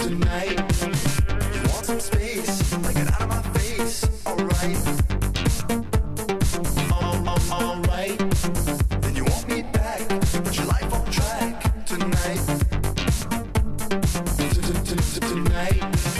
tonight. You want some space, like get out of my face. Alright, alright. Then you want me back, put your life on track tonight. Tonight.